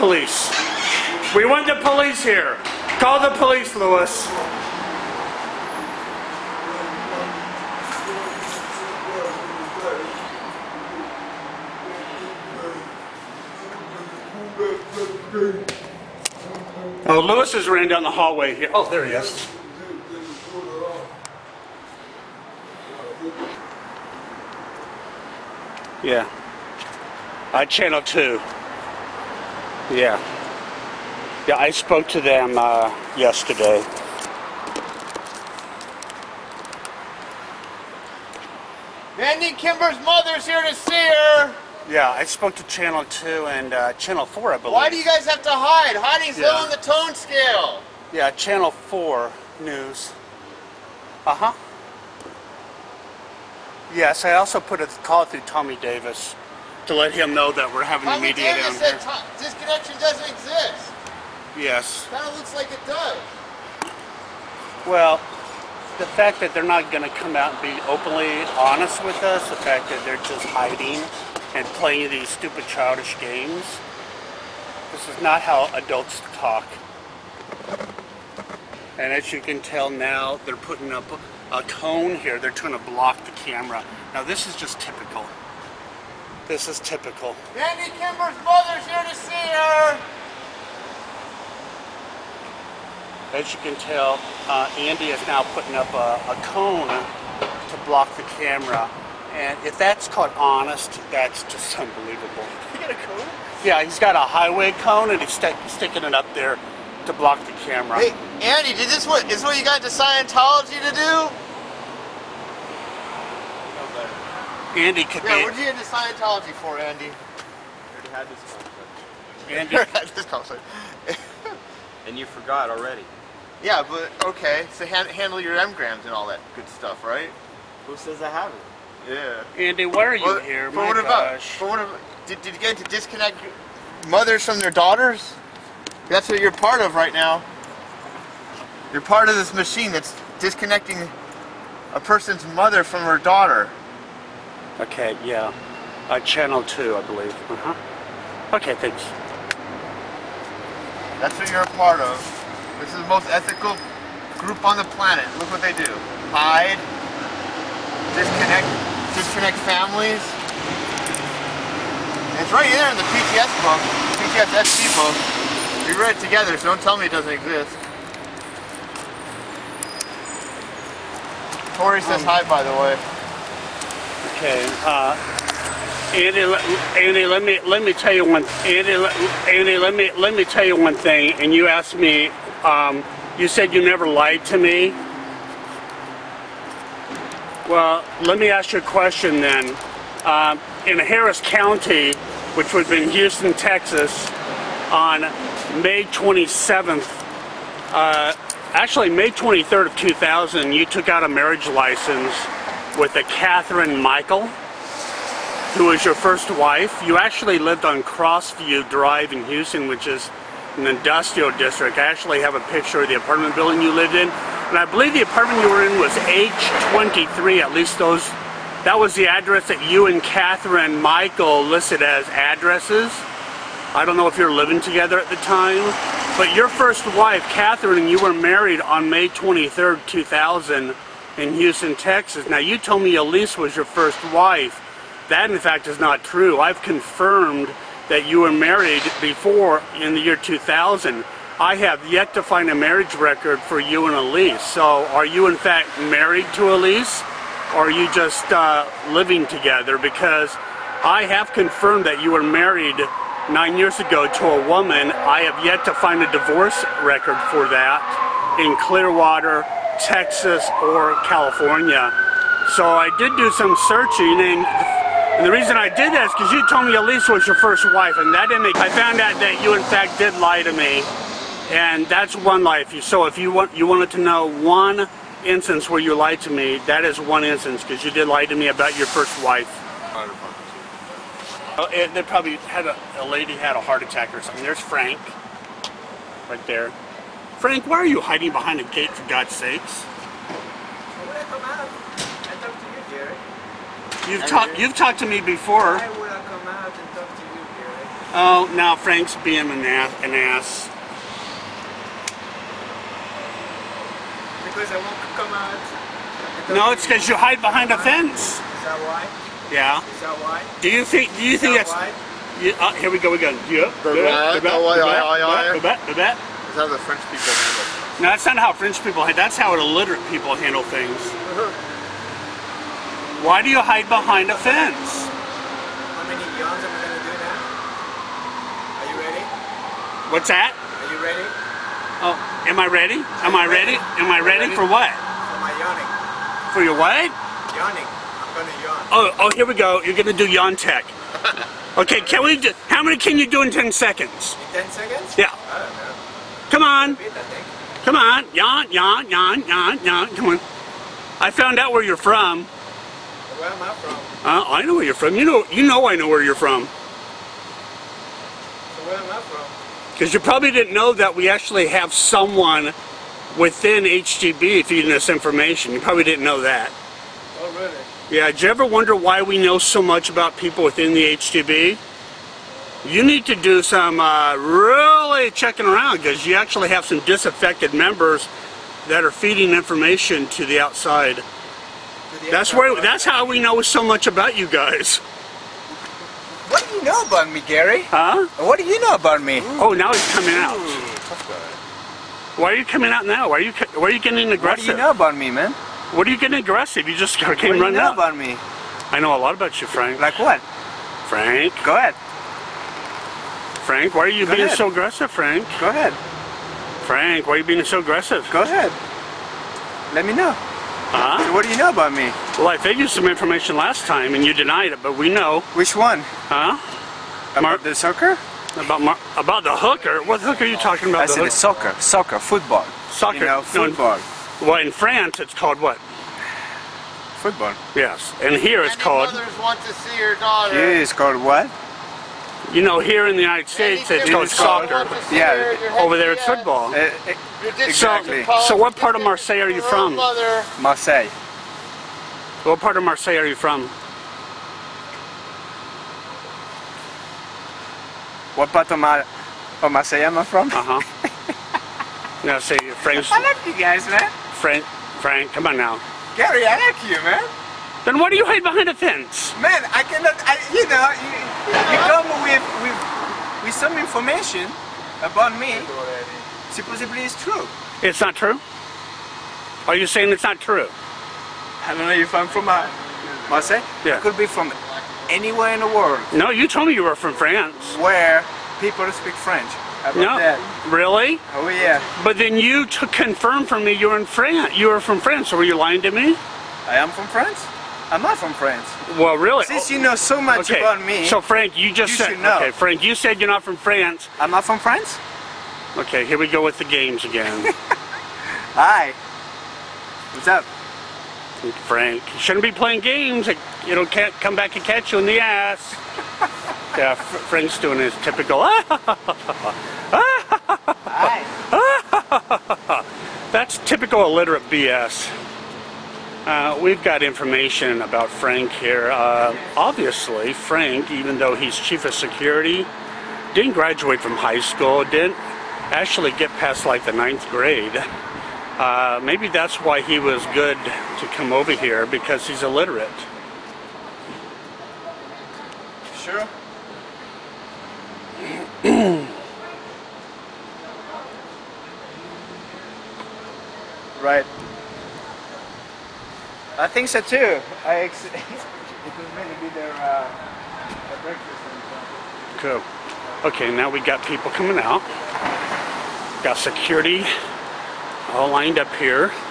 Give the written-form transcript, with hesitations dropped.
police. We want the police here. Call the police, Lewis. Oh, Lewis is running down the hallway here. Oh, there he is. Yeah. Channel 2. Yeah. Yeah, I spoke to them yesterday. Andy Kimber's mother's here to see her. Yeah, I spoke to Channel 2 and Channel 4, I believe. Why do you guys have to hide? Hiding's low on the tone scale. Yeah, Channel 4 News. Uh-huh. Yes, I also put a call through Tommy Davis to let him know that we're having a media down here. Tommy Davis said disconnection doesn't exist. Yes. Kind of looks like it does. Well, the fact that they're not going to come out and be openly honest with us, the fact that they're just hiding and playing these stupid childish games, this is not how adults talk. And as you can tell now, they're putting up a cone here. They're trying to block the camera. Now this is just typical. This is typical. Andy Kimber's mother's here to see her. As you can tell, Andy is now putting up a cone to block the camera. And if that's called honest, that's just unbelievable. You got a cone? Yeah, he's got a highway cone and he's sticking it up there to block the camera. Hey, Andy, is this what you got into Scientology to do? Andy could be... Yeah, what did you get into Scientology for, Andy? We already had this conversation. Andy... had this conversation. And you forgot already. Yeah, but okay. So handle your M-grams and all that good stuff, right? Who says I haven't? Yeah. Andy, why are you here? My gosh. Did you get to disconnect mothers from their daughters? That's what you're part of right now. You're part of this machine that's disconnecting a person's mother from her daughter. Okay, yeah. Channel 2, I believe. Uh-huh. Okay, thanks. That's what you're a part of. This is the most ethical group on the planet. Look what they do. Hide. Disconnect families. And it's right there in the PTS book, PTS-SC book. We read it together, so don't tell me it doesn't exist. Tori says hi, by the way. Okay, Andy, let me tell you one. Andy, let me tell you one thing. And you asked me. You said you never lied to me. Well, let me ask you a question then. In Harris County, which would be in Houston, Texas, on May 27th, actually May 23rd of 2000, you took out a marriage license with a Catherine Michael, who was your first wife. You actually lived on Crossview Drive in Houston, which is an industrial district. I actually have a picture of the apartment building you lived in. And I believe the apartment you were in was H23, at least that was the address that you and Catherine Michael listed as addresses. I don't know if you were living together at the time, but your first wife, Catherine, and you were married on May 23rd, 2000 in Houston, Texas. Now you told me Elise was your first wife. That in fact is not true. I've confirmed that you were married before in the year 2000. I have yet to find a marriage record for you and Elise. So are you in fact married to Elise, or are you just living together? Because I have confirmed that you were married 9 years ago to a woman. I have yet to find a divorce record for that in Clearwater, Texas, or California. So I did do some searching, and the reason I did that is because you told me Elise was your first wife, and that didn't make... I found out that you in fact did lie to me, and that's one lie. So if you wanted to know one instance where you lied to me, that is one instance, because you did lie to me about your first wife. They probably had a lady had a heart attack or something. There's Frank, right there. Frank, why are you hiding behind a gate, for God's sakes? When I come out, I talk to you, Jerry. You've talked to me before. Why would I come out and talk to you, Jerry? Oh, now Frank's being an ass. Because I won't come out. No, it's because you hide behind a fence. Is that why? Yeah. Is that why? Do you think Is that that's... why? Here we go again. Yeah. Is that how the French people handle it? No, that's not how French people handle. That's how illiterate people handle things. Why do you hide behind a fence? How many yawns am I going to do now? Are you ready? What's that? Are you ready? Oh, am I ready? Am I ready? Am I ready for what? For my yawning. For your what? Yawning. I'm going to yawn. Oh, here we go. You're gonna do yawn tech. Okay, can we do? How many can you do in 10 seconds? In 10 seconds? Yeah. I don't know. Come on. A bit, I think. Come on. Yawn, yawn, yawn, yawn, yawn. Come on. I found out where you're from. Where am I from? I know where you're from. You know I know where you're from. So where am I from? Because you probably didn't know that we actually have someone within HGB feeding us information. You probably didn't know that. Oh, really? Yeah, did you ever wonder why we know so much about people within the HGB? You need to do some really checking around, because you actually have some disaffected members that are feeding information to the outside. That's how we know so much about you guys. What do you know about me, Gary? Huh? What do you know about me? Oh, now he's coming out. Why are you coming out now? Why are you getting What aggressive? do you know about me, man? What are you getting aggressive? You just came What do you running know out. about me? I know a lot about you, Frank. Like what? Frank, Go ahead. Frank, why are you Go being ahead. so aggressive, Frank? Go ahead. Frank, why are you being so aggressive? Go ahead. Let me know. Huh? So what do you know about me? Well, I fed you some information last time and you denied it, but we know. Which one? Huh? About the soccer? About the hooker? What hooker are you talking about? I said the soccer. Soccer. Football. Soccer. You know, football. Well, in France, it's called what? Football. Yes. And here it's called, Mothers want to see your daughter. Here is called what? you know, here in the United States, it's called soccer. Yeah. Over there, it's football. Exactly. So what part of Marseille are you from? Marseille. What part of Marseille are you from? What part of Marseille am I from? Uh-huh. Now, say, Frank, I like you guys, man. Frank, come on now. Gary, I like you, man. Then why do you hide behind a fence? Man, I cannot. You come with some information about me. Supposedly it's true. It's not true? Are you saying it's not true? I don't know if I'm from Marseille. Yeah. I could be from anywhere in the world No, you told me you were from France. where people speak French. How about No, that? really? Oh yeah. But then you confirmed for me you were in France. You were from France, so were you lying to me? I am from France. I'm not from France. Well, really? Since you know so much Okay, about me, so Frank, you just you said, should know. okay, Frank, you said you're not from France. I'm not from France. Okay, here we go with the games again. Hi. What's up? Frank, you shouldn't be playing games. It'll come back and catch you in the ass. Yeah, Frank's doing his typical. Hi. That's typical illiterate BS. We've got information about Frank here. Obviously, Frank, even though he's chief of security, didn't graduate from high school, didn't actually get past like the 9th grade. Maybe that's why he was good to come over here, because he's illiterate. Sure. Right. I think so too. It could maybe be their breakfast. Cool. Okay, now we got people coming out. Got security all lined up here.